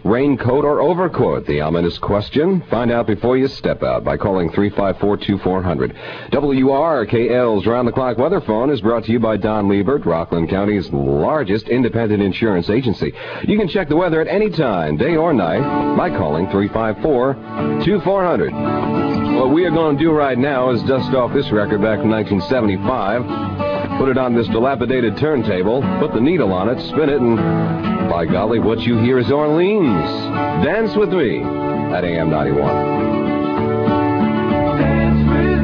raincoat, or overcoat? The ominous question. Find out before you step out by calling 354-2400. WRKL's round-the-clock weather phone is brought to you by Don Liebert, Rockland County's largest independent insurance agency. You can check the weather at any time, day or night, by calling 354-2400. What we are going to do right now is dust off this record back from 1975, put it on this dilapidated turntable, put the needle on it, spin it, and by golly, what you hear is Orleans. Dance with me at AM 91.